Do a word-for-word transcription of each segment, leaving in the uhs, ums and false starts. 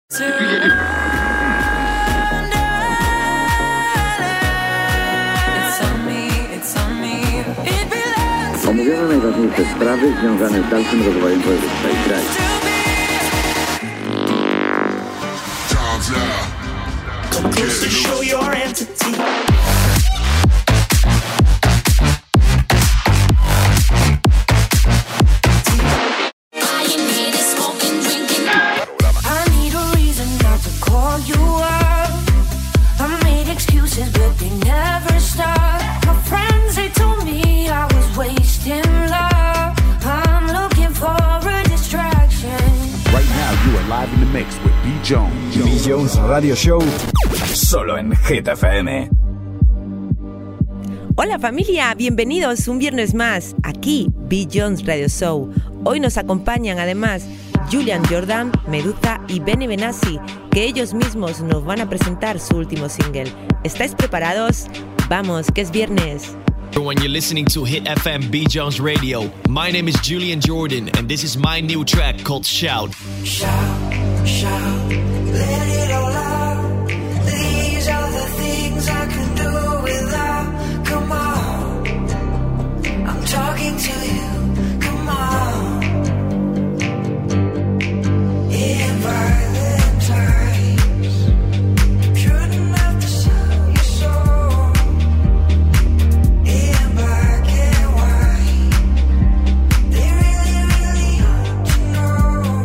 Omówione najważniejsze sprawy związane z dalszym rozwojem województwa i kraju. B. Jones Radio Show, solo en Hit F M. Hola familia, bienvenidos un viernes más, aquí B. Jones Radio Show. Hoy nos acompañan además Julian Jordan, Meduza y Benny Benassi, que ellos mismos nos van a presentar su último single. ¿Estáis preparados? Vamos, que es viernes. When you're listening to Hit F M B. Jones Radio, my name is Julian Jordan and this is my new track called Shout. Shout, shout, let it all out. These are the things I can do without. Come on, I'm talking to you. Come on. In violent times, shouldn't have to sell your soul. In black and white, they really, really ought to know.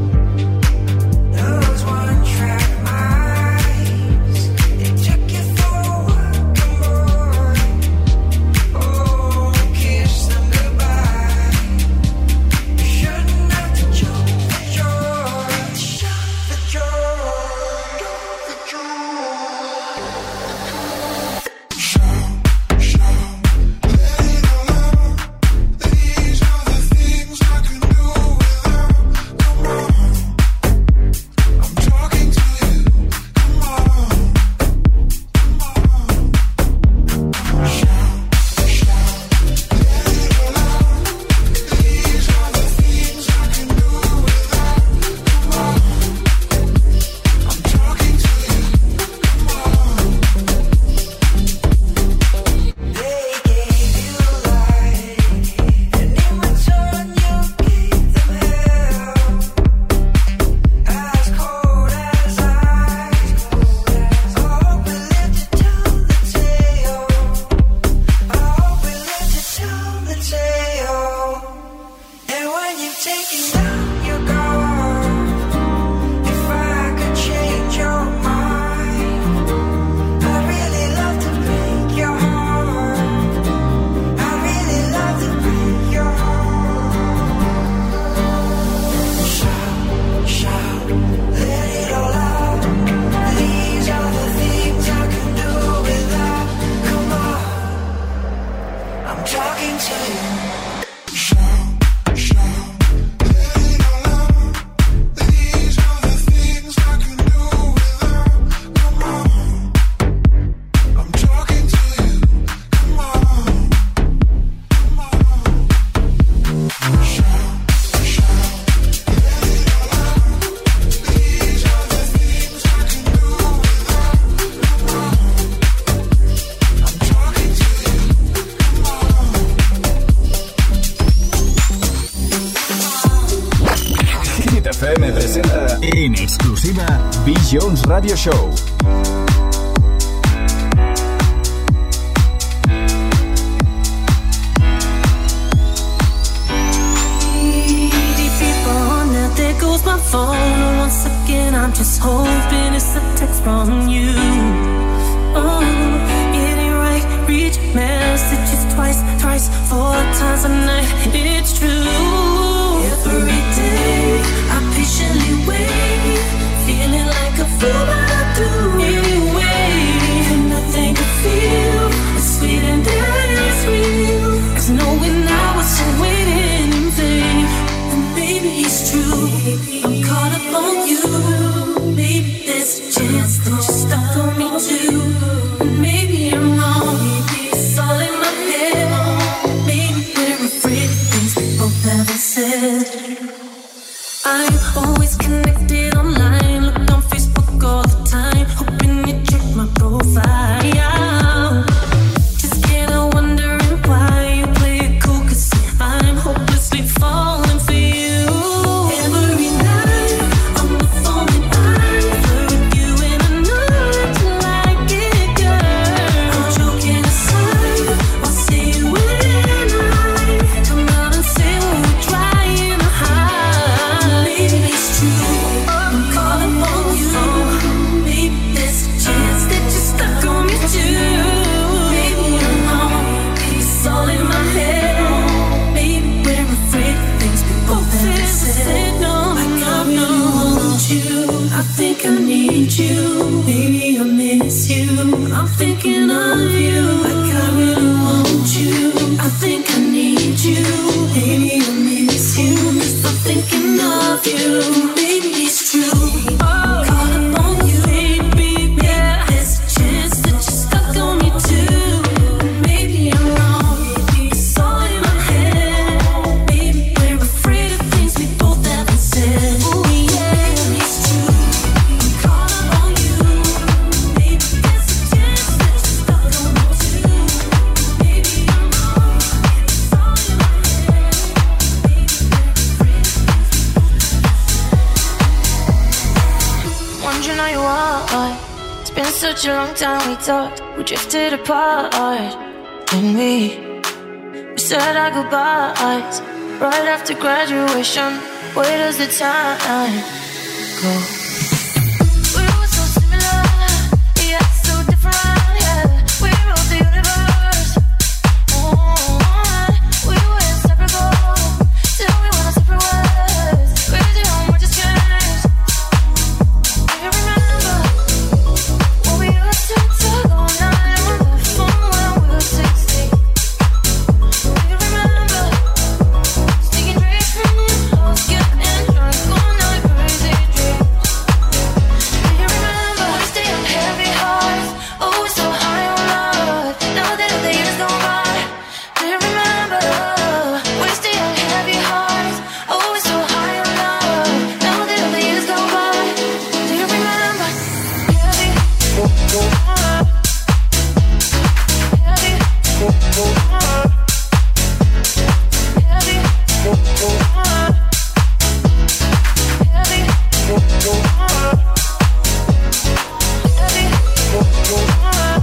Those one-track minds, they took you for a walking boy. Oh, kiss them goodbye. You shouldn't have to jump for joy, shout for joy, for joy. Shout, shout, let it all out. These are the things I can do without. Come on. I'm talking to you, come on, come on. Shout, shout, let it all out. These are the things I can do without. Come on, I'm talking to you, come on. They gave you light, and in return you gave them hell. As cold as ice, I hope we live to tell the tale. I hope we live to tell the tale. And when you've taken down your guard, if I could change your mind, I'd really love to break your heart. I'd really love to break your heart. Shout, shout, let it all out. These are the things I can do without. Come on, I'm talking to you. Shout, shout, let it all out. These are the things I can do without. Come on, I'm talking to you. Come on, come on. Shout, shout, let it all out. These are the things I can do without. Come on, I'm talking to you. Come on. Hit F M presenta en exclusiva B. Jones Radio Show. Needy people on there, there goes my phone. And once again, I'm just hoping it's a text from you. Oh, it ain't right. Read your messages twice, thrice, four times a night. It's true. Every day, I patiently wait, feeling like a fool, but I do anyway. And nothing could feel as sweet and as real as knowing I wasn't waiting in vain. And maybe it's true, I'm caught up on you. Maybe there's a chance that you're stuck on me too. And maybe I'm wrong, it's all in my head. Maybe we're afraid of things we both haven't think I need you, baby, I miss you. I'm thinking of you, like I really want you. I think I need you, baby, I miss you. Cause I'm thinking of you, baby, it's true. Oh, caught up on you, baby, yeah. There's a chance that you're stuck on me too. Maybe I'm wrong, it's all in my head. Maybe we're afraid of things we both haven't said. Ooh, yeah, it's true. I'm caught up on you. Maybe there's a chance that you're stuck on me too. Maybe I'm wrong, it's all in my head. Maybe we're afraid of things we both. Wondering how you are. It's been such a long time we talked. We drifted apart, and we we said our goodbyes right after graduation. Where does the time go? We were so similar, yet so different. Yeah, we ruled the universe. Oh, we were inseparable till we went our separate ways. Crazy how much has changed. Do you remember when we used to talk all night on the phone when we were sixteen? Do you remember sneaking drinks from your house, getting drunk all night, crazy dreams? Do you remember we stay on heavy hearts, always so high on love? Now that the years gone by, do you remember we stay on heavy hearts, always so high on love? Now that the years gone by, do you remember heavy heart, heavy heart, heavy heart, heavy heart, heavy heart,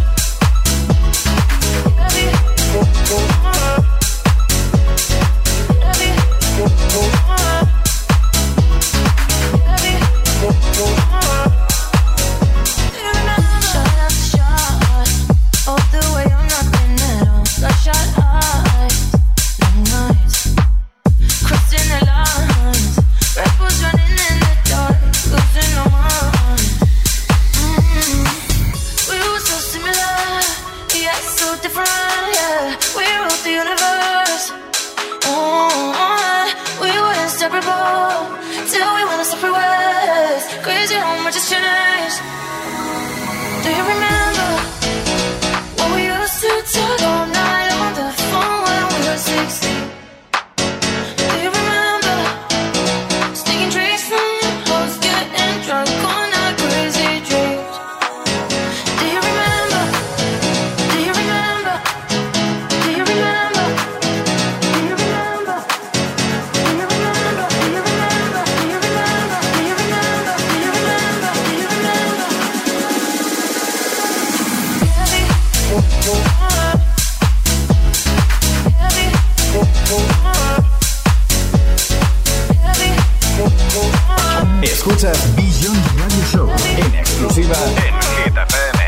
heavy heart, heavy heart, heavy heart. Do you remember shot after shot, all the way or nothing at all? Bloodshot eyes, long nights, crossing the lines, rebels running in the dark, losing our minds. Mm. We were so similar, yet so different. Yeah, we ruled the universe. Oh, we were inseparable till we went our separate ways. Crazy how much has changed. Do you remember when we used to talk all night on the phone when we were sixteen? Do you remember sneaking drinks from your house, getting drunk all night, crazy dreams? Do you remember? Do you remember? Do you remember? Do you remember? Do you remember? Do you remember? Do you remember? Do you remember? Do you remember? Do you remember? Heavy heart, heavy heart, heavy heart. Escuchas Visions Radio Show en exclusiva en Hit F M.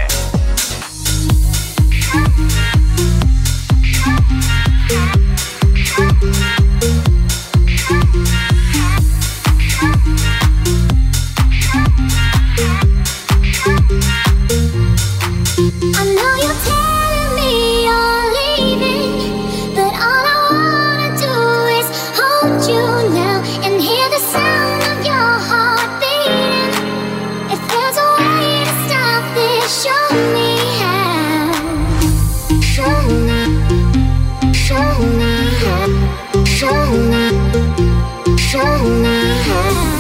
I know you're telling me you're leaving, but all I wanna do is hold you now and hear the sound of your heart beating. If there's a way to stop this, show me how. Show me, show me how. Show me, show me how.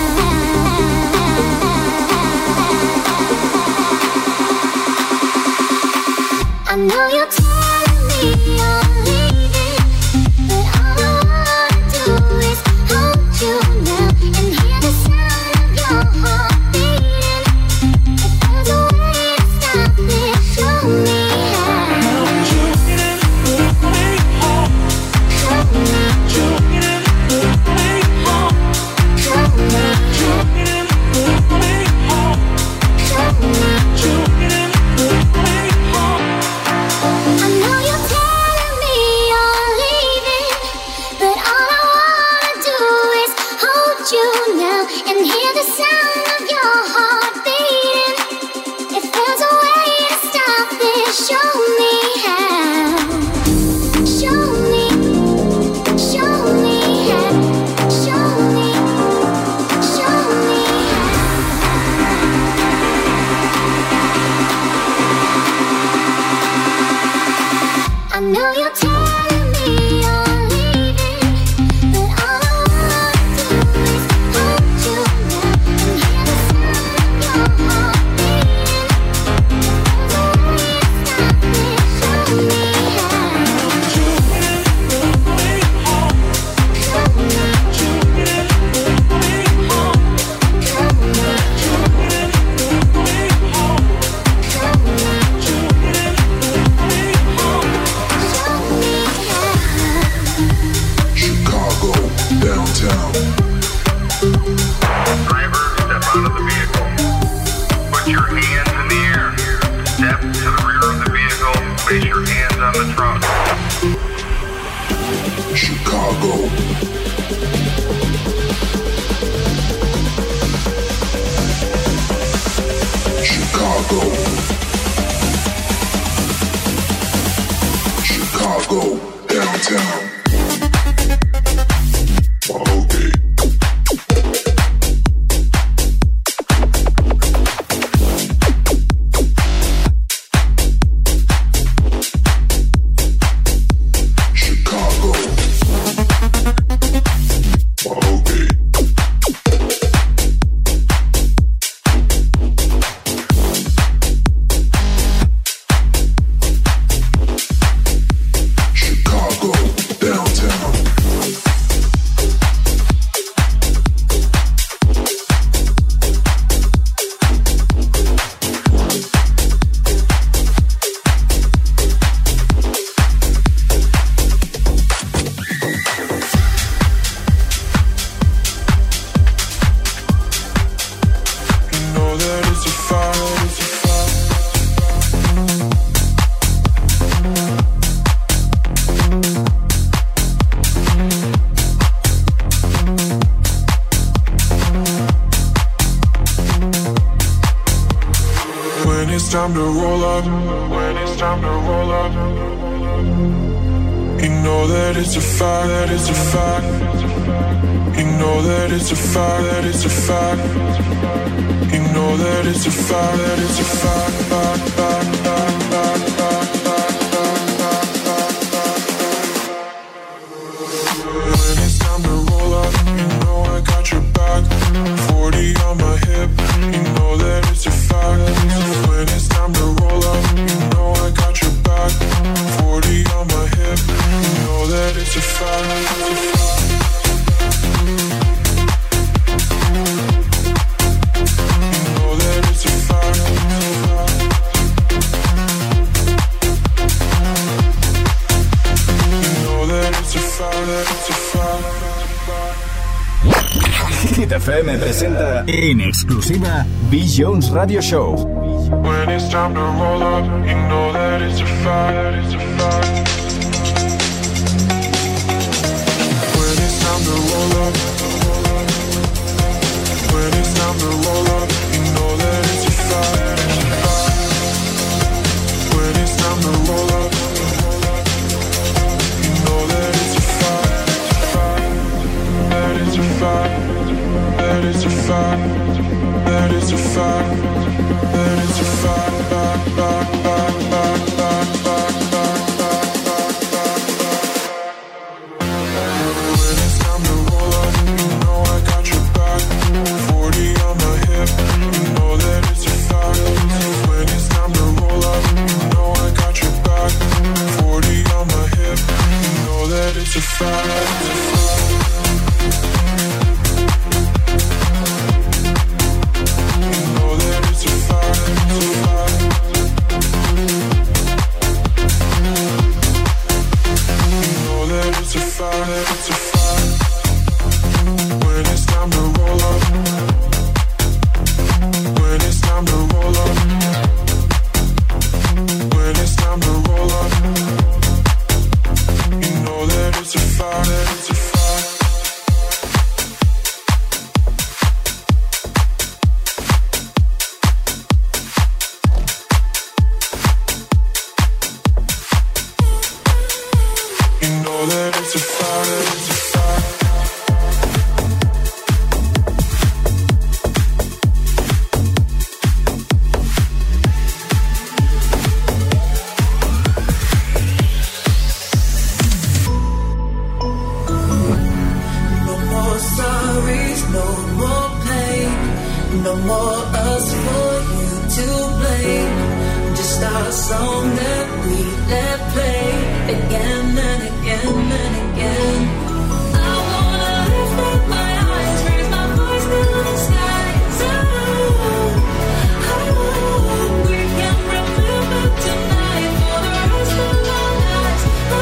I know you're telling me you're leaving, but all I wanna do is hold you now and hear the sound of your heart beating. If there's a way to stop this, show me how. Show me, show me, show me, show me. know you're telling me you're leaving, but all I wanna do is hold you now and hear the sound of your heart beating. There's a way to stop it, show me how. Show me how. Show me how. Chicago, downtown. Driver, step out of the vehicle. Put your hands in the air. Step to the rear of the vehicle. Place your hands on the trunk. Chicago. Chicago. Chicago, downtown. Okay. Chicago. Okay. Chicago, downtown. You know that it's a fire, it's a fire. When it's time to roll up, when it's time to roll up, you know that it's a fact, that it's a fact. You know that it's a fact, that it's a fact. You know that it's a fact, that it's a fact, fact, fact, fact, fact, fact, fact, fact, fact, fact, fact. When it's time to roll up, you know I got your back. forty on my hip, you know that it's a fact. When it's time to roll up, you know I got your back. forty on my hip, you know that it's a fact. It's a fact. You know that it's a fact. You know that it's a fact, that it's a fact. Hit F M presenta en exclusiva B. Jones Radio Show. When it's time to roll up, you know that it's a fact, that it's a fact. When it's time to roll up, when it's time to roll up, you know that it's a fact, that it's a fact. When it's time to roll up, you know that it's a fact, that it's a fact, that it's a fact, that it's a fact, that it's a fact, fact, fact, fact, fact, fact, fact, fact, fact, fact, fact. When it's time to roll up, you know I got your back. forty on my hip, you know that it's a fact. When it's time to roll up, you know I got your back. forty on my hip, you know that it's a fact. You know that it's a fact. It's a fact. No more us for you to blame. Just our song that we let play again and again and again. I wanna lift up my eyes, raise my voice to the skies. Oh, oh, we can remember tonight for the rest of our lives. Oh,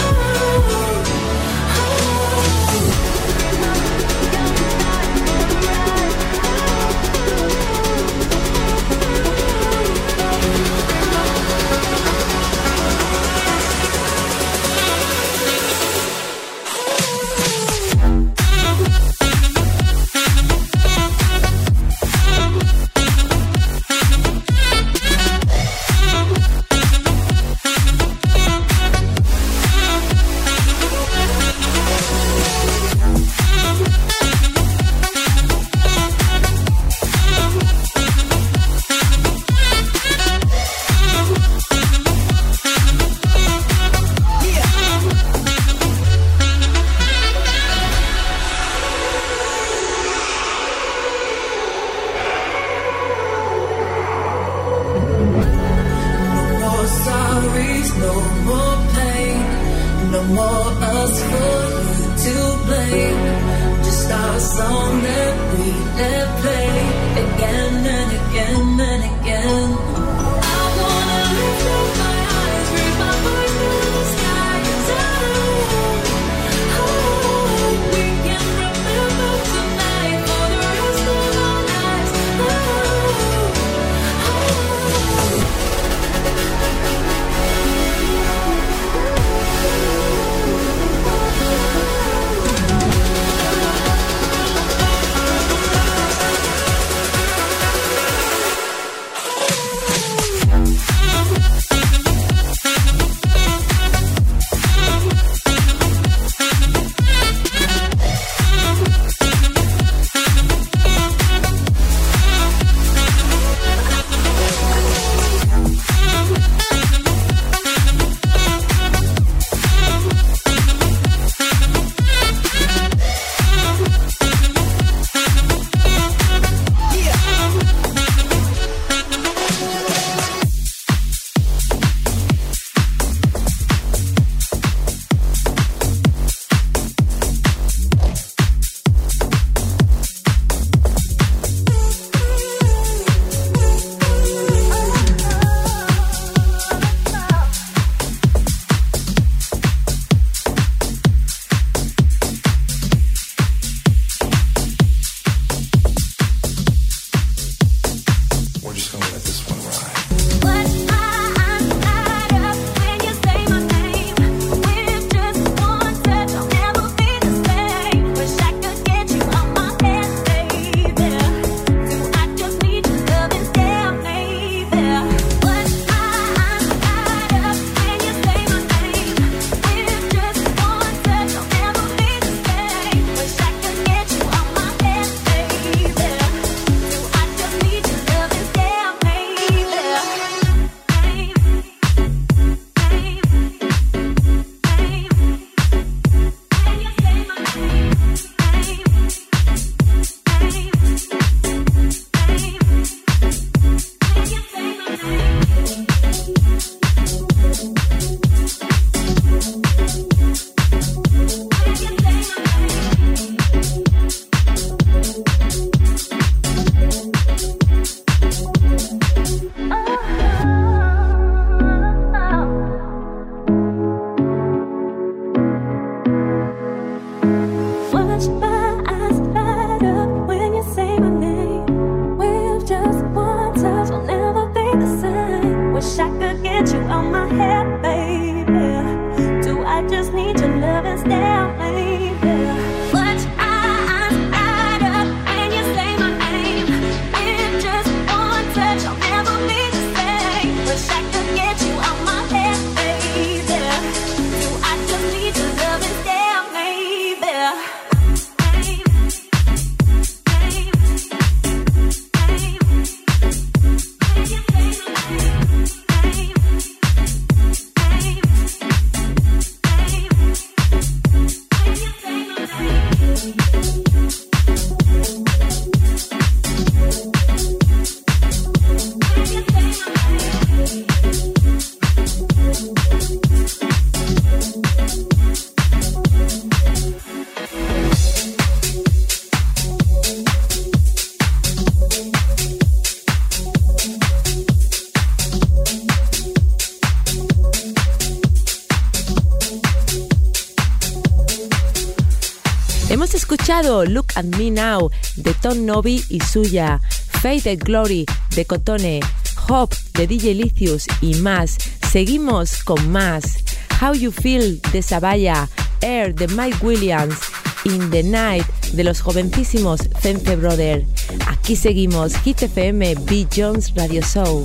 escuchado Look at Me Now de Tom Novi y Suya, Faded Glory de Cotone, Hope de D J Licious y más. Seguimos con más. How You Feel de Sabaya, Air de Mike Williams, In the Night de los jovencísimos Fence Brother. Aquí seguimos, Hit F M, B. Jones Radio Show.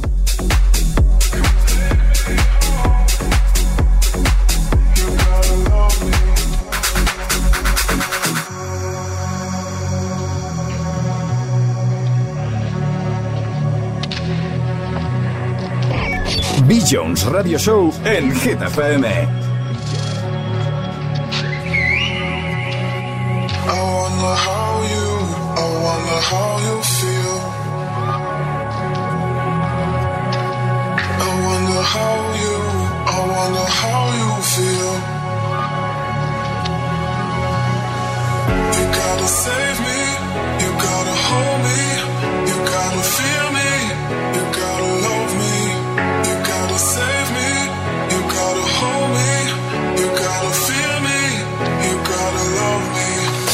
B. Jones Radio Show en Hit F M. I wonder how you, I wonder how you feel. I wonder how you, I wonder how you feel. You gotta save me, you gotta hold me, you gotta feel me, you gotta love me, you gotta save me, you gotta hold me, you gotta feel me, you gotta love me.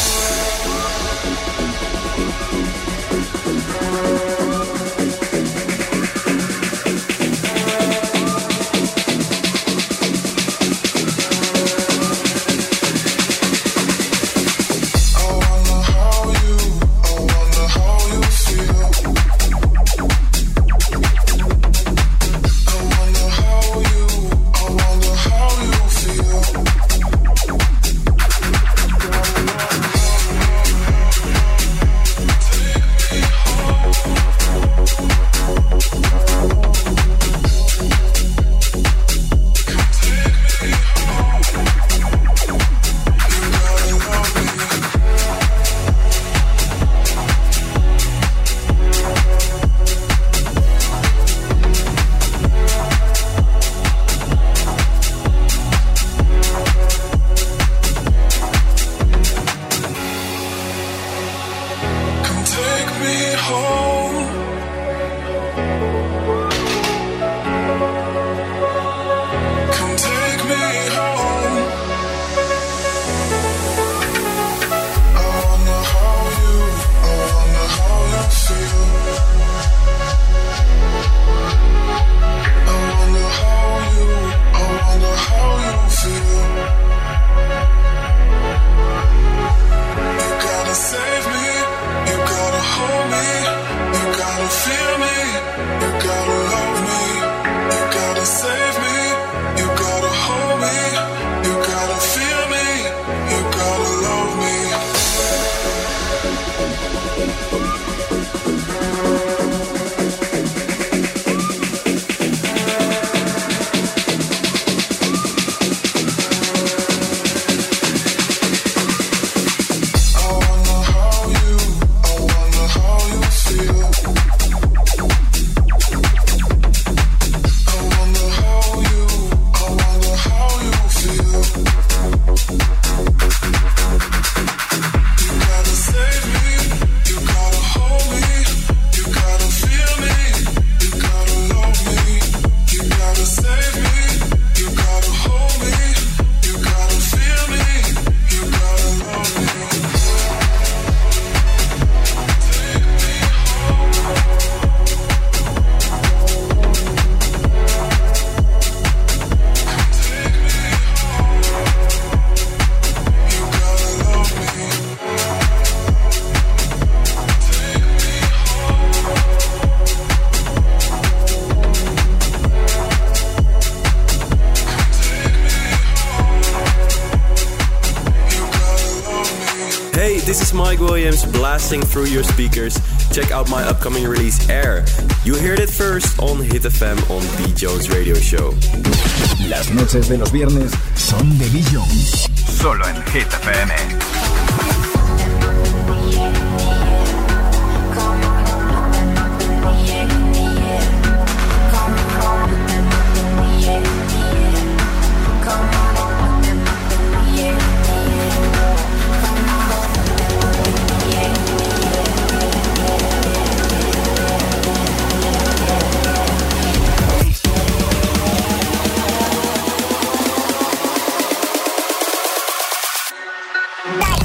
Blasting through your speakers. Check out my upcoming release Air. You heard it first on Hit F M on B. Jones Radio Show. Las noches de los viernes son de B. Jones. Solo en Hit F M. Night.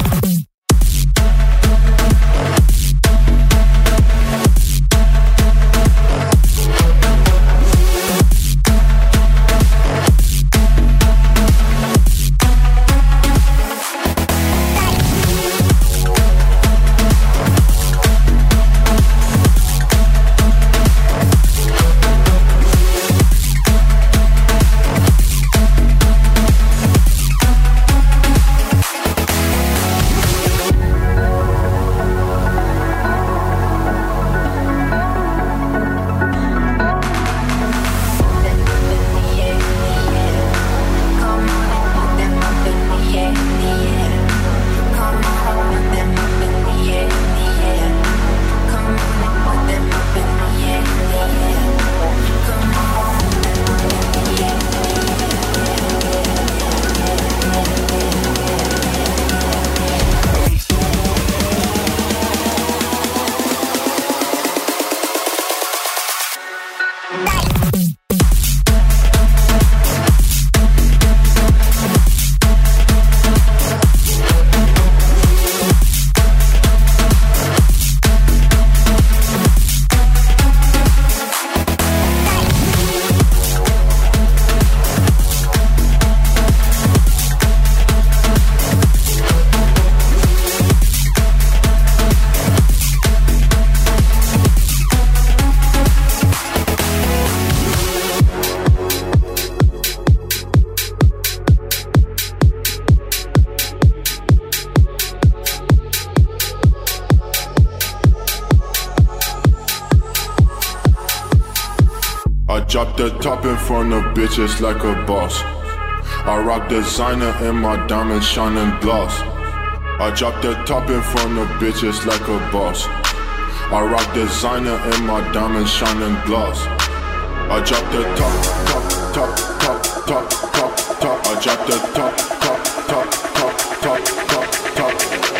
I drop the top in front of bitches like a boss. I rock designer and my diamonds shining gloss. I drop the top in front of bitches like a boss. I rock designer and my diamonds shining gloss. I drop the top, top, top, top, top, top, top. I drop the top, top, top, top, top, top, top.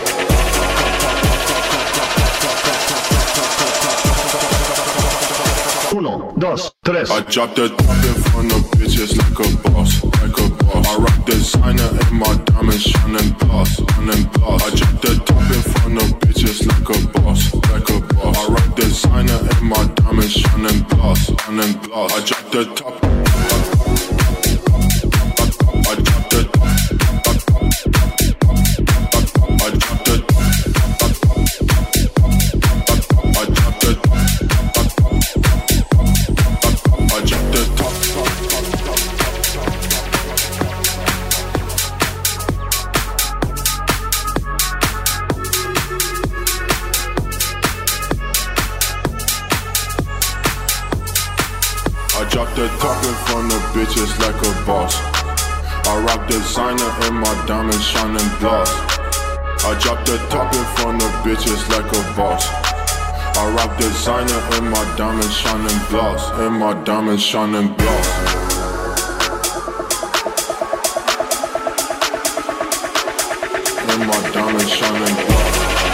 Uno, dos, tres. I drop the top in front of bitches like a boss, like a boss. I rock designer and my diamonds shining gloss, shining gloss. I drop the top in front of bitches like a boss, like a boss. I rock designer and my diamonds shining gloss, shining gloss. I drop the top. I drop the top. I drop the top. I drop the top. I drop the top, top, top, top, I drop the top in front of bitches like a boss. I rock designer and my diamonds shining gloss. I drop the top in front of bitches like a boss. I rock designer and my diamonds shining gloss, and my diamonds shining gloss. And my diamonds shining gloss.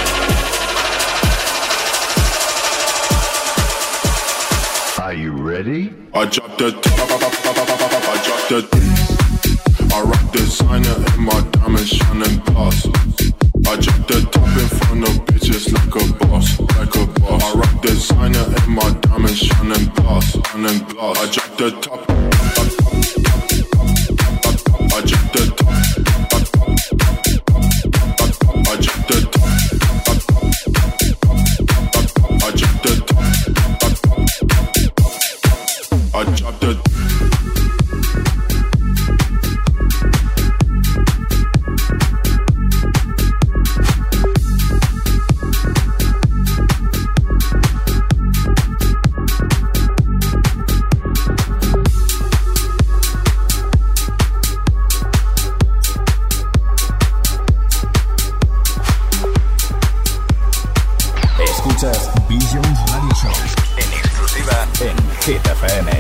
Are you ready? I drop the top, I drop the I rock designer and my diamonds shining gloss. I drop the top in front of bitches like a boss, like a boss. I rock designer and my diamonds shining gloss, shining gloss. I drop the top. I drop the top. I drop the top. I drop the top. I drop the top. Visions Radio Show en exclusiva en Hit F M.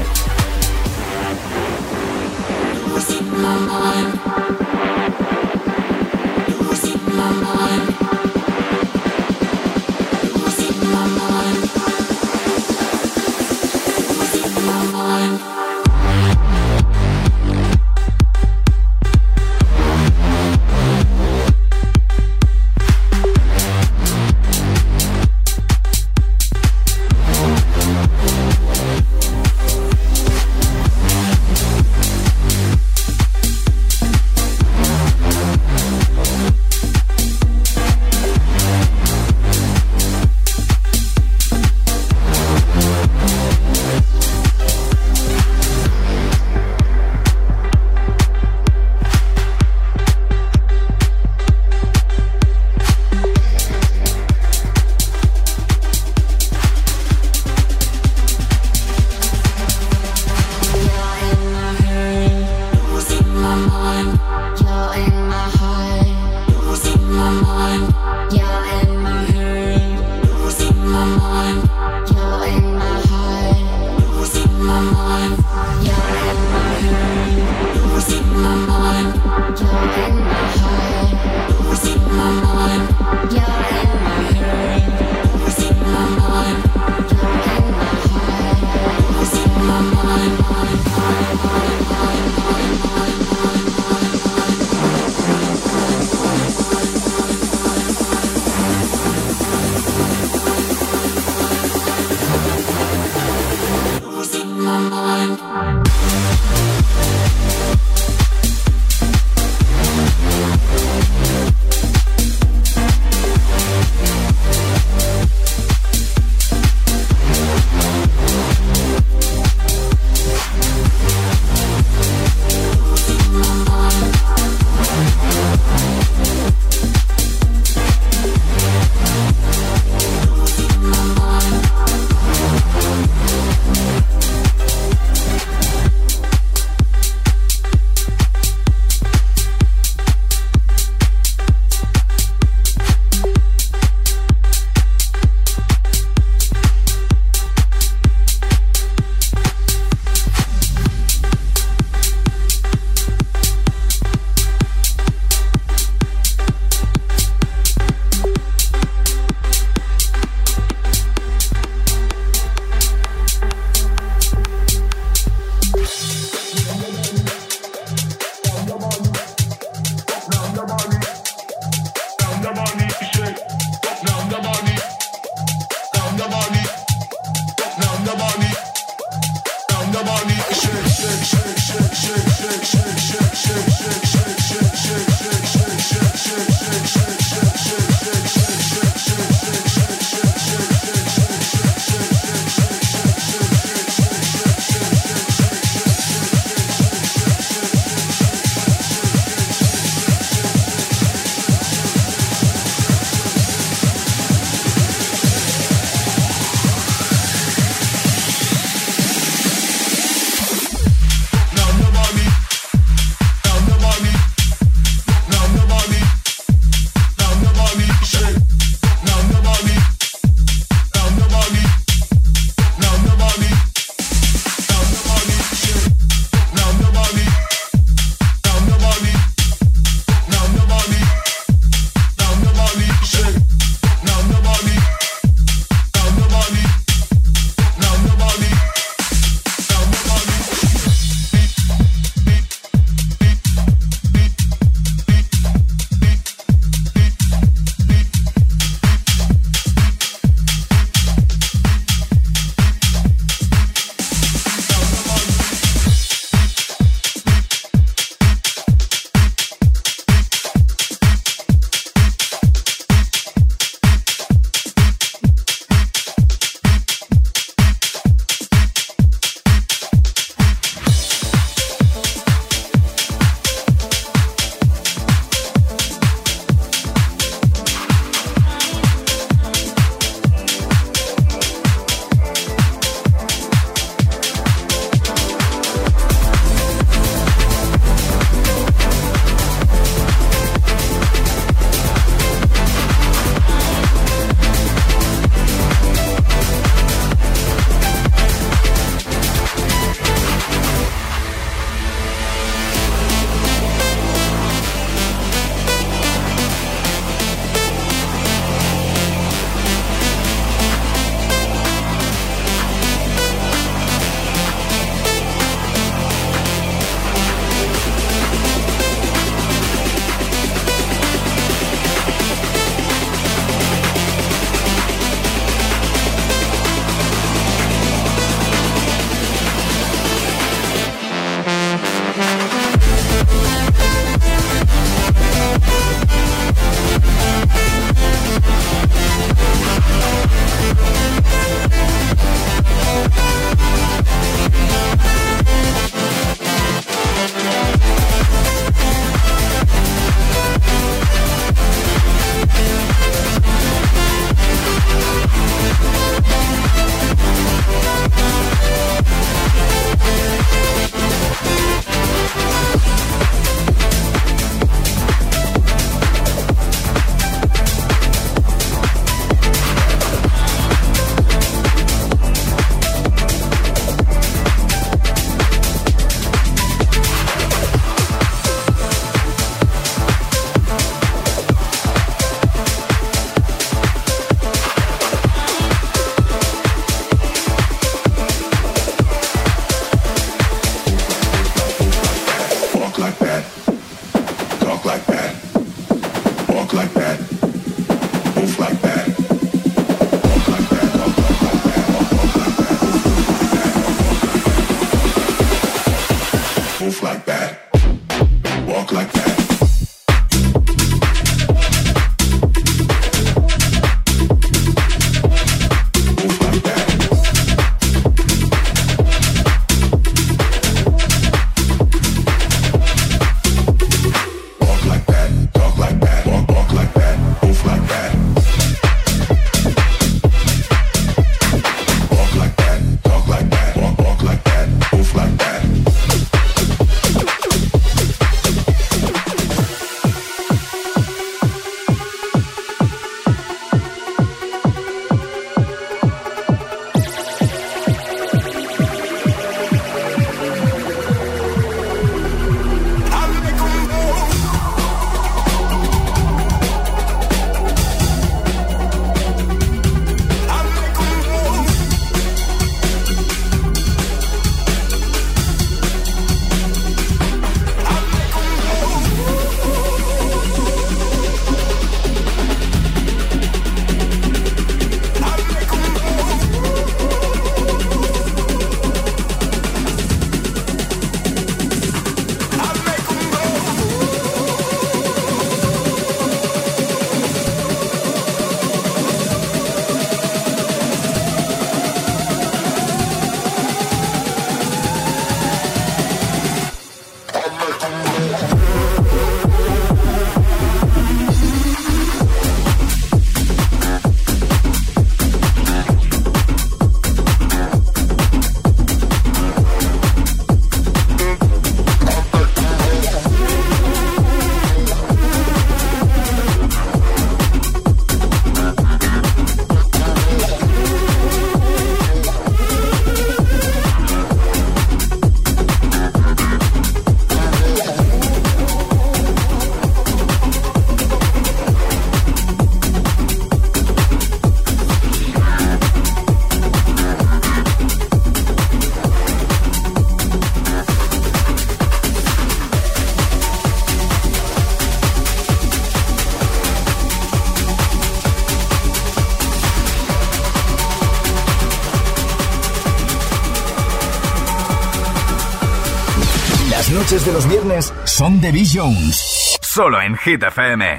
Las noches de los viernes son de B. Jones. Solo en Hit F M.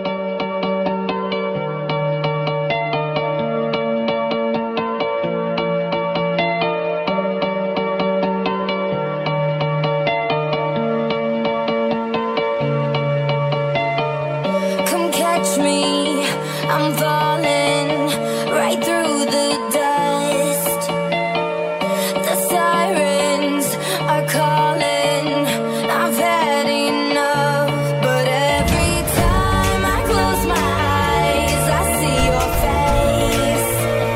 Come catch me, I'm falling right through the dust. The sirens are calling, I've had enough. But every time I close my eyes, I see your face.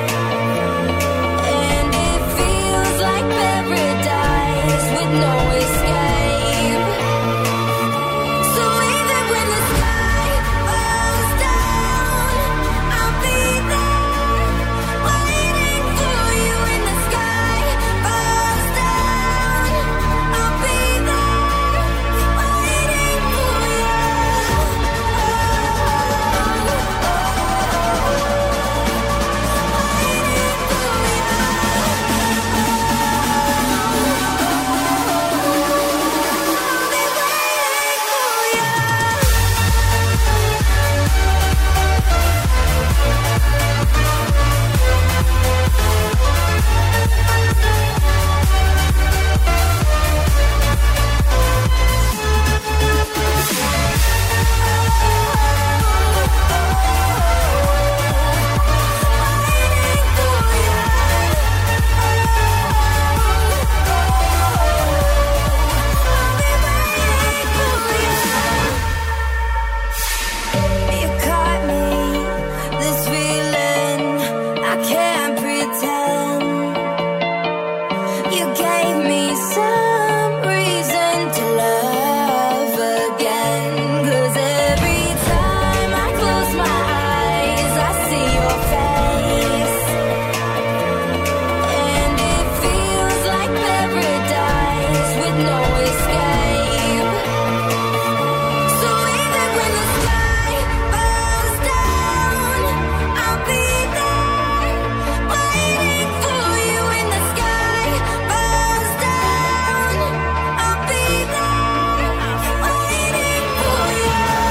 And it feels like paradise with no escape. So even when the sky falls down, I'll be there waiting for you. When the sky falls down, I'll be there waiting for you. You caught me, this feeling I can't pretend. You gave me some reason to love again. 'Cause every time I close my eyes, I see your face. And it feels like paradise with no escape. So even when the sky falls down, I'll be there waiting for you. When the sky falls down, I'll be there waiting for you.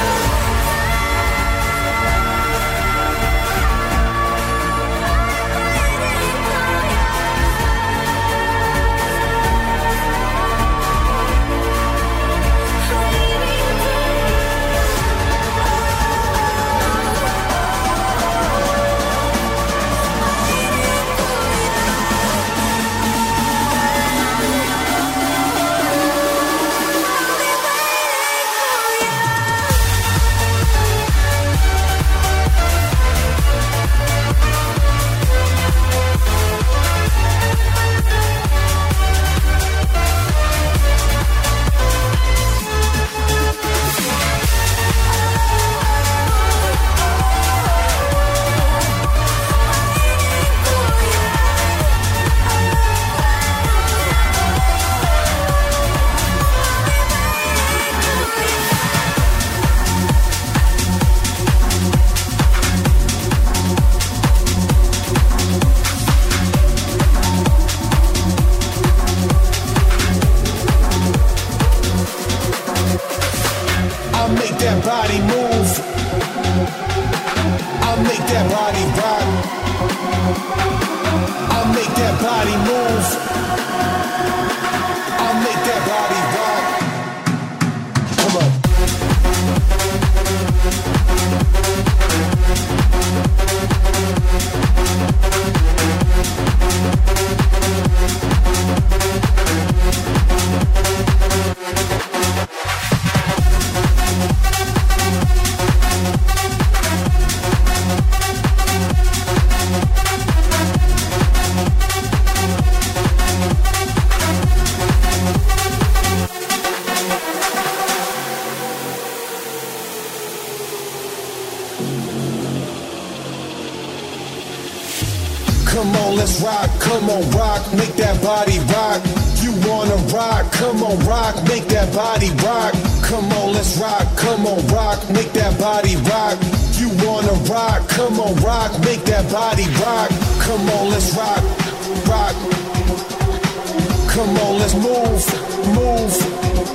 I'll make that body move. I'll make that body rock. I'll make that body move. I'll make that body rock. Come on. Come on, let's rock, come on, rock, make that body rock. You wanna rock, come on, rock, make that body rock. Come on, let's rock, come on, rock, make that body rock. You wanna rock, come on, rock, make that body rock. Come on, let's rock, rock. Come on, let's move, move.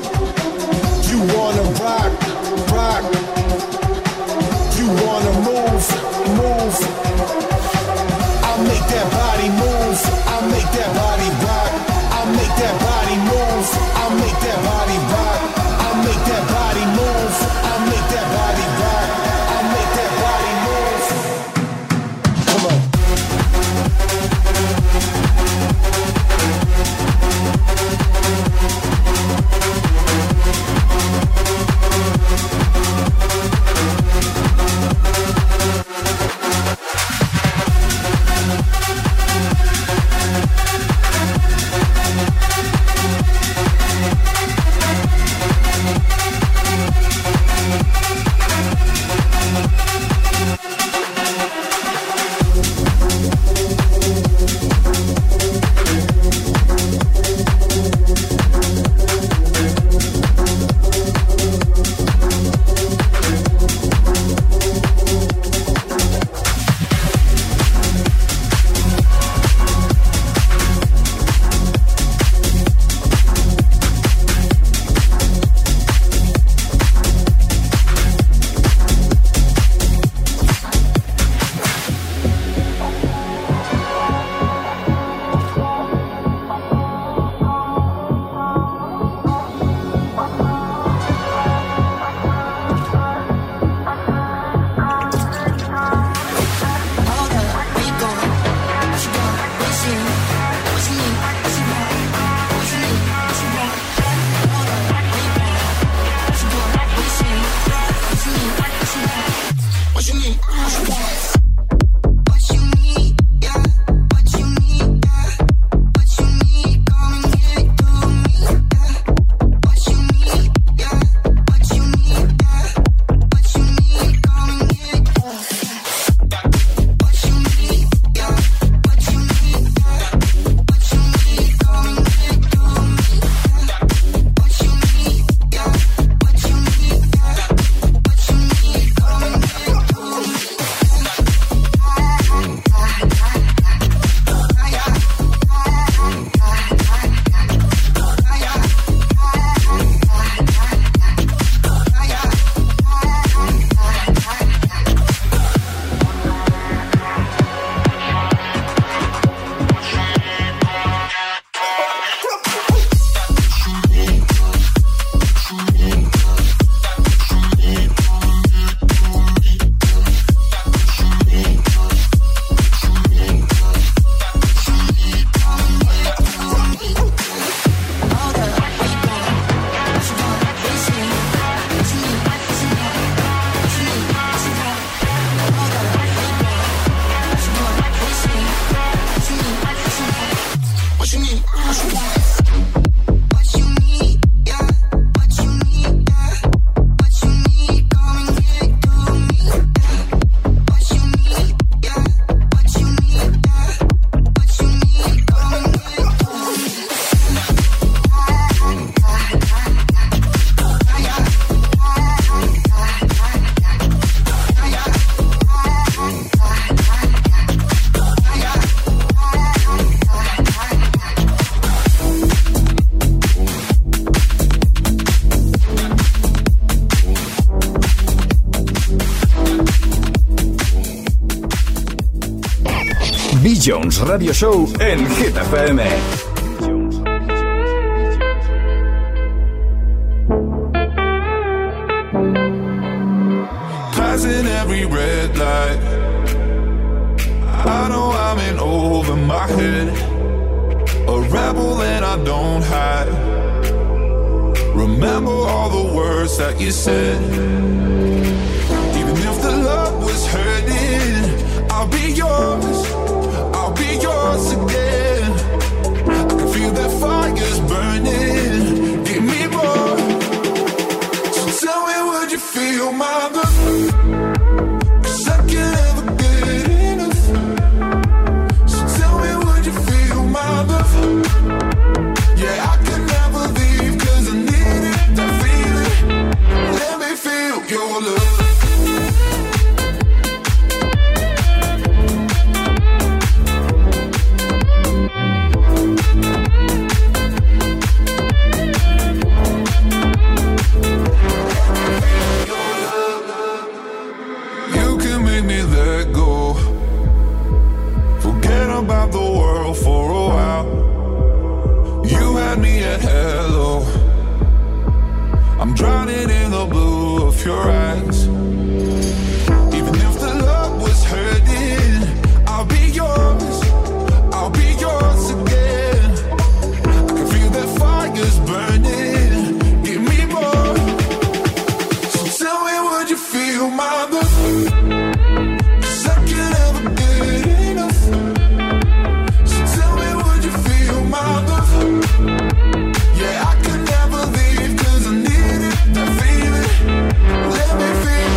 Jones Radio Show en Hit F M. Passing every red light, I know I'm in over my head, a rebel and I don't hide. Remember all the words that you said. Even if the love was hurting, I'll be yours, I'll be yours again. I can feel that fire's burning, give me more. So tell me, would you feel my love? Cause I can't ever get enough. So tell me, would you feel my love? Yeah, I can never leave cause I need it, that feeling. Let me feel your love. About the world for a while. You had me at hello. I'm drowning in the blue of your eyes. Even if the love was hurting, I'll be yours, I'll be yours again. I can feel that fire's burning, give me more. So tell me, would you feel my love? Cause I can't ever get enough. My love, yeah, I could never leave cause I need it, that feeling. Let me feel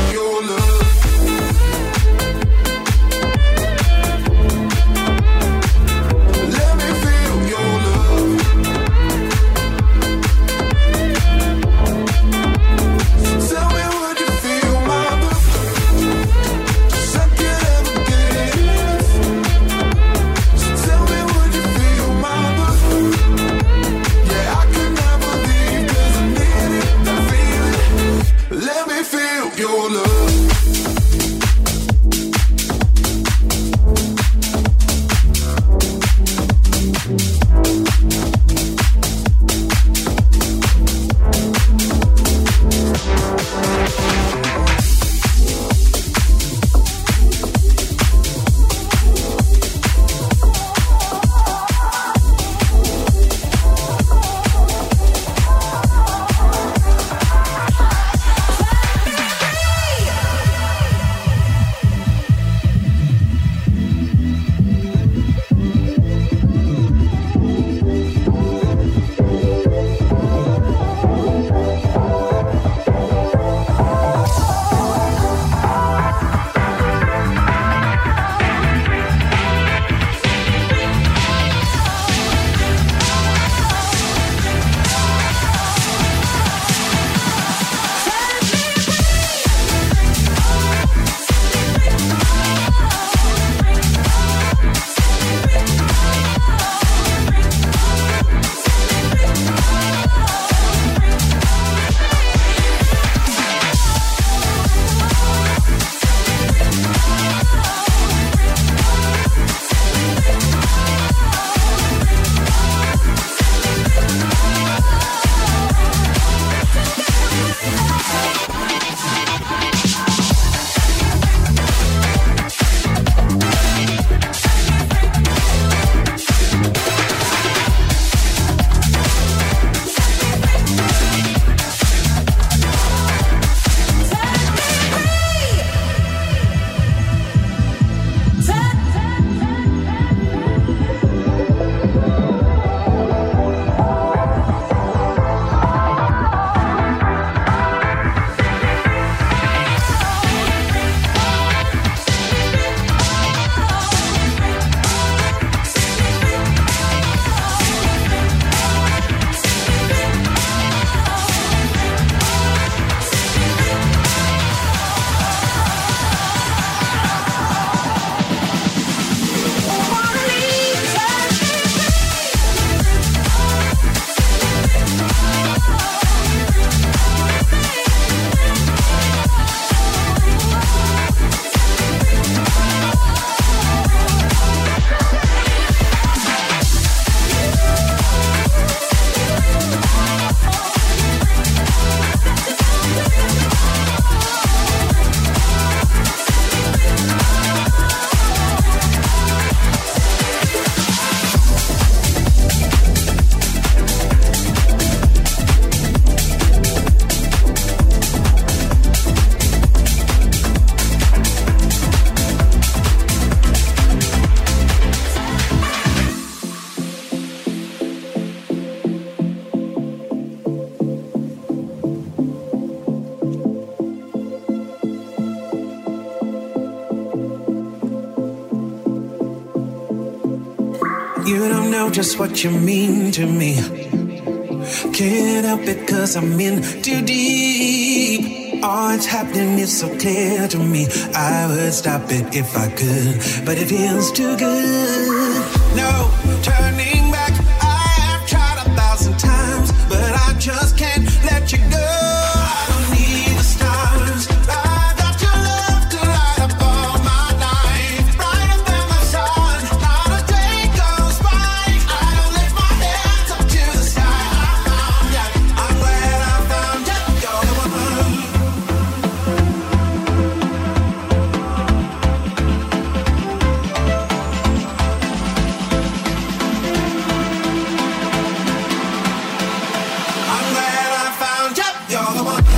know just what you mean to me. Can't help it cause I'm in too deep. All that's happening is so clear to me. I would stop it if I could, but it feels too good. No turning back. I have tried a thousand times, but I just can't let you go. I don't need the stars. I got your love to light up all my life. Brighter than the sun. Not a day goes by. I don't lift my hands up to the sky. I found ya. I'm glad I found ya. You're the one. I'm glad I found ya. You're the one.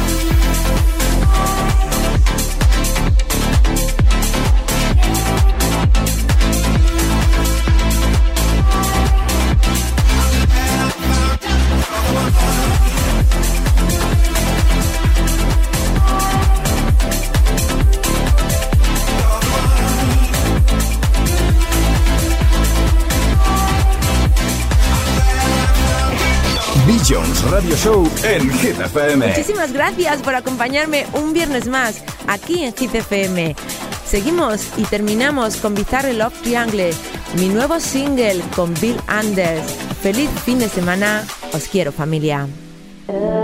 Jones Radio Show en Hit F M. Muchísimas gracias por acompañarme un viernes más aquí en Hit F M. Seguimos y terminamos con Bizarre Love Triangle, mi nuevo single con Bill Anders. Feliz fin de semana, os quiero, familia. Uh.